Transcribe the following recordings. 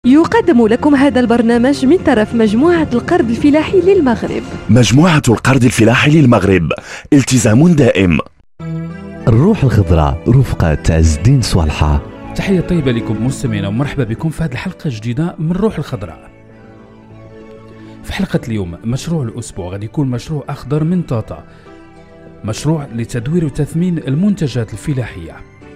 يقدم لكم هذا البرنامج من طرف مجموعة القرض الفلاحي للمغرب. مجموعة القرض الفلاحي للمغرب، التزام دائم. الروح الخضراء رفقة عز الدين صالحة. تحية طيبة لكم مستمعينا ومرحبا بكم في هذه الحلقة الجديدة من الروح الخضراء. في حلقة اليوم مشروع الأسبوع غادي يكون مشروع أخضر من طاطا، مشروع لتدوير وتثمين المنتجات الفلاحية.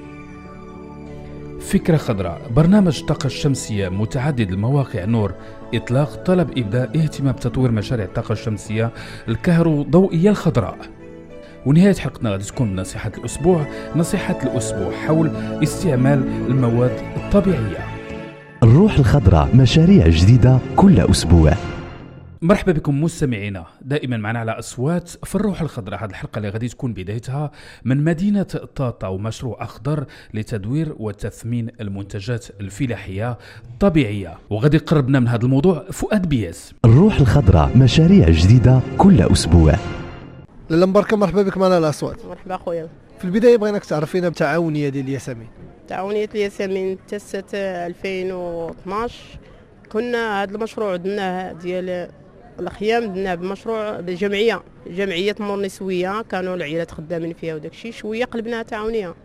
فكرة خضراء، برنامج الطاقة الشمسية متعدد المواقع نور، إطلاق طلب إبداء اهتمام بتطوير مشاريع الطاقة الشمسية الكهروضوئية الخضراء. ونهاية حلقتنا غادي تكون نصيحة الأسبوع حول استعمال المواد الطبيعية. الروح الخضراء، مشاريع جديدة كل أسبوع. مرحبا بكم مستمعينا، دائما معنا على أصوات في الروح الخضراء. هذه الحلقة اللي غادي تكون بدايتها من مدينة طاطا ومشروع أخضر لتدوير وتثمين المنتجات الفلاحية الطبيعية، وغادي يقربنا من هذا الموضوع فؤاد بياس. الروح الخضراء، مشاريع جديدة كل أسبوع. لاله مباركه، مرحبا بك معنا على الأصوات. مرحبا خويا. في البدايه بغيناك تعرفينا بتعاونيه ديال الياسمين. تعاونيه الياسمين تأسست 2012. كنا هذا المشروع درناه ديال الخيام، درناه بمشروع بجمعيه نور نسويه، كانوا العائلات خدامين فيها وداك الشيء، شويه قلبناها تعاونيه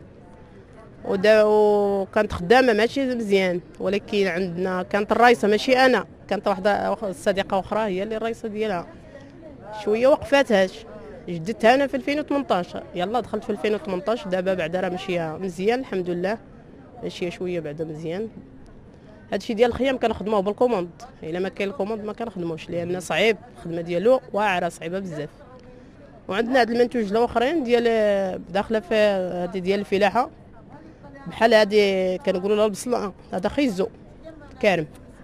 وكانت خدامه ماشي مزيان، ولكن عندنا كانت الرئيسه ماشي انا، كانت واحده صديقه اخرى هي اللي الرئيسه ديالها، شويه وقفاتهاش، جددتها انا في 2018. يلا دخلت في 2018. دابا بعدا راه ماشيه مزيان الحمد لله، ماشيه شويه بعدا مزيان. هادشي ديال الخيام كنخدموه بالكوموند، الا ما كاين الكوموند ما كنخدموش لان صعيب الخدمه ديالو، واعره صعيبه بزاف. وعندنا هاد المنتوج الاخرين ديال داخله في هذه ديال الفلاحه، بحال هذه كنقولوا لها البصله، هذا خيزو كارم،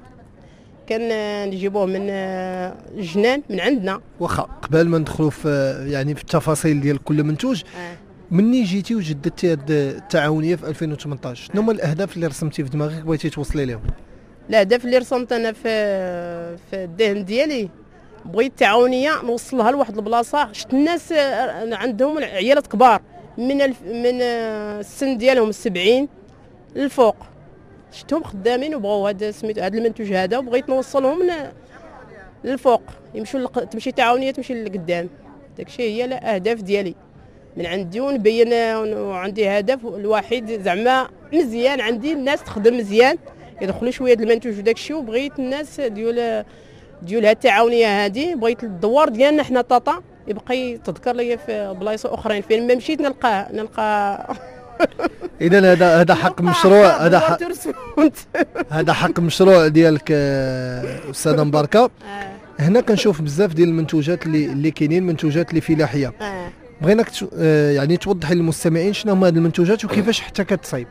نجيبوه من الجنان من عندنا. واخا قبل ما ندخلوا في في التفاصيل ديال كل منتوج، مني جيتي وجددتي هاد التعاونيه في 2018، شنو هما الاهداف اللي رسمتي في دماغك بغيتي توصلي لهم؟ الاهداف اللي رسمت انا في الذهن ديالي، بغيت التعاونيه نوصلها لواحد البلاصه. شفت الناس عندهم عيالات كبار من السن ديالهم 70 للفوق، شفتهم خدامين وبغاو هذا سميتو هذا المنتوج هذا، وبغيت نوصلهم للفوق، تمشي تعاونيه تمشي لقدام. داكشي هي الاهداف ديالي من عندي، ونبين وعندي هدف الوحيد زعما مزيان، عندي الناس تخدم مزيان، يدخلوا شويه د المنتوج وداك الشيء. وبغيت الناس ديال هاد التعاونيه هذه، بغيت الدوار ديالنا حنا طاطا يبقى يتذكر ليا في بلايص اخرين، فين ما مشيت نلقى اذا هذا حق مشروع، هذا حق مشروع ديالك استاذه مباركه. هنا كنشوف بزاف ديال المنتوجات اللي كاينين، منتوجات اللي فلاحيه. بغيناك توضحي للمستمعين شنو هما هاد المنتوجات وكيفاش حتى كتصايب.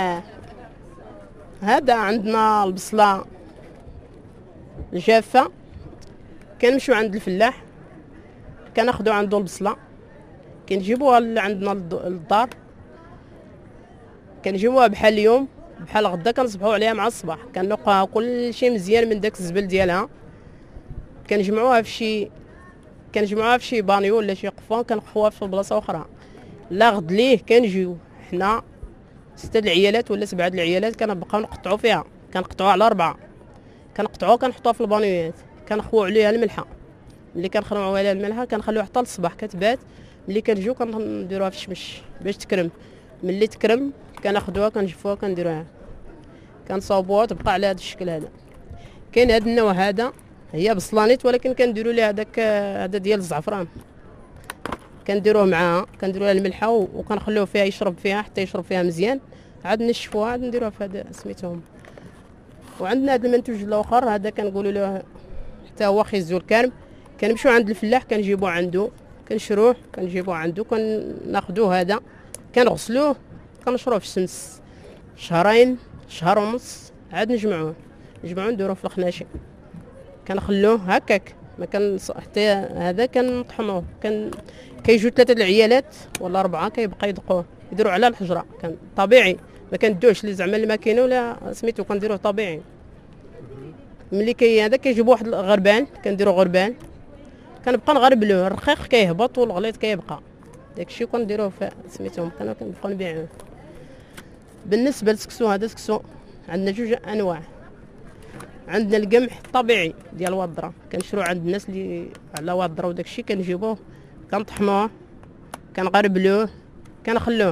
هذا عندنا البصله الجافه، كنمشيو عند الفلاح كناخذوا عنده البصله، كنجيبوها عندنا للدار، كنجيبوها بحال اليوم بحال غدا، كنصبحوا عليها مع الصباح، كنقاها كل شيء مزيان من داك الزبل ديالها، كنجمعوها في شي بانيو ولا شي قفا، كنخوها في بلاصه اخرى. لا غد ليه كنجيو حنا 6 العيالات ولا 7 العيالات، كنبقاو نقطعوا فيها، كنقطعوها على 4، كنقطعوها كنحطوها في البانيوات، كنخويو عليها الملحه. ملي كنخرموا عليها الملحه كنخليوها حتى الصباح كتبات. ملي كنجيو كنديروها في الشمس باش تكرم، ملي تكرم كناخذوها كنجفوها كنديروها كنصاوبوها تبقى على هذا الشكل هذا. كاين هذا النوع هذا هي بصلانيت، ولكن كنديروا لها هذا ديال الزعفران، كنديروه معاها، كنديروا لها الملحه وكنخليوه فيها يشرب فيها حتى يشرب فيها مزيان، عاد نشفوها عاد نديروها في هذا سميتهم. وعندنا هذا المنتوج الاخر هذا كنقولوا له حتى هو خيزو الكرم، كنمشيو عند الفلاح كنجيبوه عنده، كنشروه كنجيبوه عنده، كناخذوه هذا كنغسلوه كنشروه في الشمس شهرين شهر ونص، عاد نجمعوه نديروه في الخناشي، كنخلوه هكاك ما كان حتى هذا كنطحنوه، كيجيو 3 العيالات ولا 4 كيبقى يدقوه يديروا على الحجره، كان طبيعي ما كندوش اللي زعما الماكينه ولا سميتو، كنديروه طبيعي. ملي هذا كيجيبوا واحد الغربان، كنديروا غربان كنبقى نغربلوه، الرقيق كيهبط والغليظ كيبقى، داكشي كنديروه في سميتهم، كنبقاو نبيعوه. بالنسبه للسكسو، هذا سكسو عندنا 2 انواع، عندنا القمح الطبيعي ديال الوضره كنشرو عند الناس اللي على وضره وداك الشيء، كنجيبوه كنطحنوه كنغربلوه كنخلوه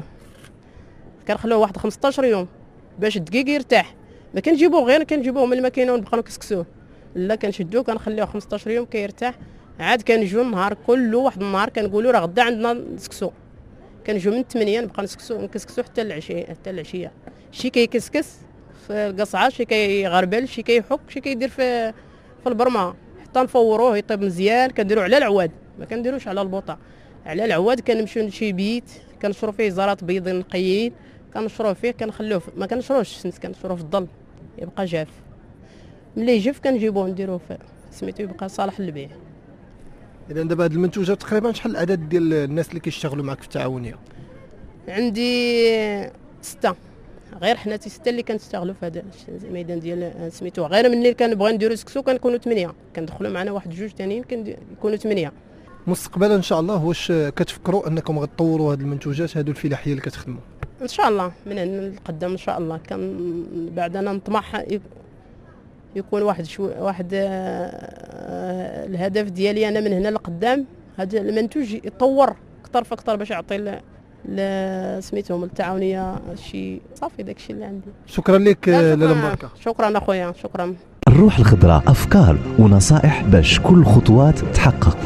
واحد 15 يوم باش الدقيق يرتاح. ما كنجيبوه غير كنجيبوه من الماكينه ونبقاو نكسكسوه، لا كنشدوه كنخليوه 15 يوم كيرتاح، عاد كنجيو النهار كله واحد النهار كنقولوا راه غدا عندنا نسكسو، كنجيو من 8 نبقى نكسكسو حتى العشيه. شي كيكسكس في القصعه، شي كيغربل، شي كيحك، شي كيدير في البرمه حتى نفوروه يطيب مزيان. كنديرو على العواد، ما كنديروش على البوطه، على العواد. كنمشيو لشي بيت كنشرو فيه زرات بيضين نقيين، كنشروه فيه كنخلوه ما كنشروهش الشمس، كنشروه في الظل يبقى جاف. ملي يجف كنجيبوه نديروه في سميتو يبقى صالح للبيع. اذا دابا هاد المنتوجات تقريبا شحال العدد ديال الناس اللي كيشتغلوا معك في التعاونيه؟ عندي 6 غير حناتي 6 اللي كنشتغلوا في هذا الميدان ديال سميتو. غير ملي كنبغي نديرو سكسو كنكونوا 8، كندخلوا معنا واحد 2 ثانيين كيكونوا 8. مستقبلا ان شاء الله واش كتفكروا انكم غتطوروا هاد المنتوجات هادو الفلاحيه اللي كتخدموا؟ ان شاء الله من هنا للقدام ان شاء الله. كان بعد انا نطمح يكون واحد الهدف ديالي انا من هنا لقدام هذا المنتوج يتطور اكثر فاكثر باش يعطي سميتهم التعاونيه شي صافي. داكشي اللي عندي. شكرا لك لاله مباركه. شكرا اخويا، شكرا. الروح الخضراء، أفكار ونصائح باش كل خطوات تحقق.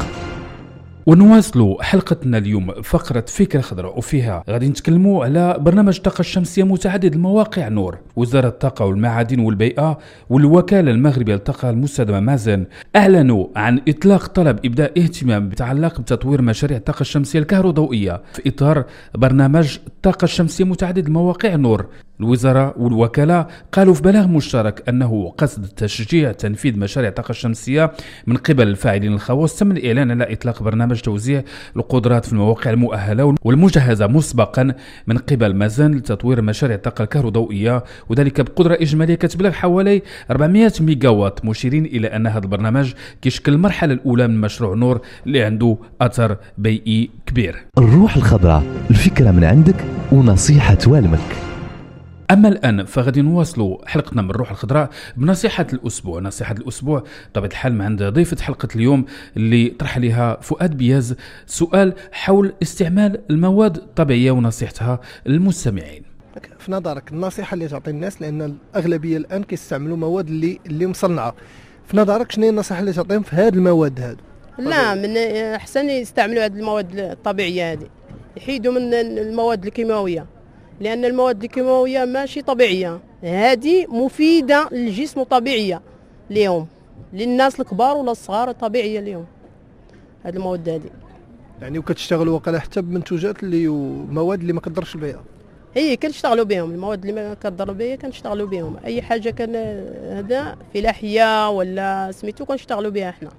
ونواصلوا حلقتنا اليوم فقرة فكرة خضراء، وفيها غادي نتكلموا على برنامج الطاقة الشمسية متعدد المواقع نور. وزارة الطاقة والمعادن والبيئة والوكالة المغربية للطاقة المستدامة مازن أعلنوا عن إطلاق طلب إبداء اهتمام بتعلق بتطوير مشاريع الطاقة الشمسية الكهروضوئية في إطار برنامج الطاقة الشمسية متعدد المواقع نور. الوزارة والوكالة قالوا في بلاغ مشترك أنه قصد تشجيع تنفيذ مشاريع الطاقة الشمسية من قبل الفاعلين الخواص تم الإعلان على إطلاق برنامج توزيع القدرات في المواقع المؤهلة والمجهزة مسبقا من قبل مازن لتطوير مشاريع الطاقة الكهروضوئية، وذلك بقدرة إجمالية كتبلغ حوالي 400 ميجاوات، مشيرين إلى أن هذا البرنامج كيشكل المرحلة الأولى من مشروع نور اللي عنده أثر بيئي كبير. الروح الخضراء، الفكرة من عندك ونصيحة توالمك. أما الآن فغادي نواصلوا حلقتنا من الروح الخضراء بنصيحة الأسبوع. نصيحة الأسبوع طبعا الحال من عند ضيفة حلقة اليوم اللي طرح لها فؤاد بياز سؤال حول استعمال المواد الطبيعية ونصيحتها للمستمعين. في نظرك النصيحة اللي تعطي الناس، لأن الأغلبية الآن كيستعملوا مواد اللي مصنعة، في نظرك شنو هي النصيحة اللي تعطيهم في هذه المواد هذو؟ لا، من أحسن يستعملوا هذه المواد الطبيعية هذه، يحيدوا من المواد الكيماوية، لأن المواد الكيماوية ماشي طبيعية. هذه مفيدة للجسم وطبيعية اليوم، للناس الكبار ولا الصغار طبيعية اليوم هذه المواد هذه. يعني وكتشتغلوا وقيلا حتى بمنتوجات اللي مواد اللي ما كتضرش البيئة؟ هي كنشتغلوا بهم، المواد اللي ما كتضر البيئة كنشتغلوا بهم. أي حاجة كان هذا فلاحية ولا سميتو كنشتغلوا بها احنا.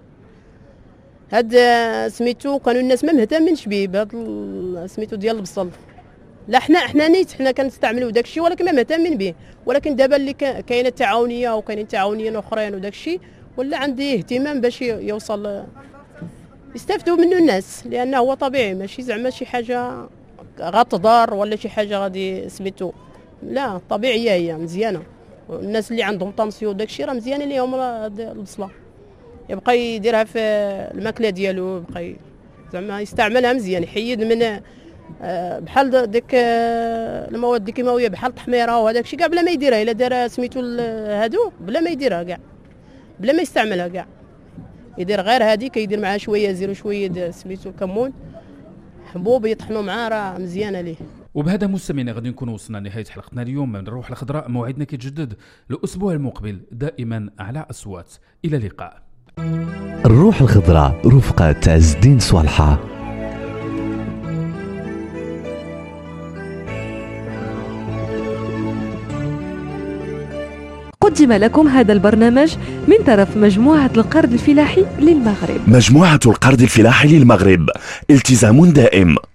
هاد سميتو كانوا الناس ما مهتمينش به، بهذا سميتو ديال البصل. لا حنا نيت حنا كنستعملوا داكشي ولكن ما مهتمين به. ولكن دابا اللي كاينه تعاونيه وكاينين تعاونيين اخرين وداكشي ولا عندي اهتمام باش يوصل يستافدوا منه الناس، لانه هو طبيعي ماشي زعما شي حاجه غتضر ولا شي حاجه غادي سميتو. لا، طبيعيه هي مزيانه. الناس اللي عندهم طنسيون داكشي راه مزيان ليهم البصله، يبقى يديرها في الماكله ديالو، يبقى زعما يستعملها مزيان، يحيد من بحال ديك المواد الكيماويه بحال التحميره وهذاك الشيء كاع بلا ما يديرها. الا دار سميتو هادو بلا ما يديرها كاع، بلا ما يستعملها كاع، يدير غير هذه كيدير معها شويه زيرو شويه سميتو كمون حبوب يطحنوا معاه، راه مزيانه ليه. وبهذا مستمعينا غادي نكونوا وصلنا لنهايه حلقتنا اليوم من الروح الخضراء. موعدنا كيتجدد الاسبوع المقبل دائما على اصوات. الى اللقاء. الروح الخضراء رفقة عز الدين صالحة. قدم لكم هذا البرنامج من طرف مجموعة القرض الفلاحي للمغرب. مجموعة القرض الفلاحي للمغرب، التزام دائم.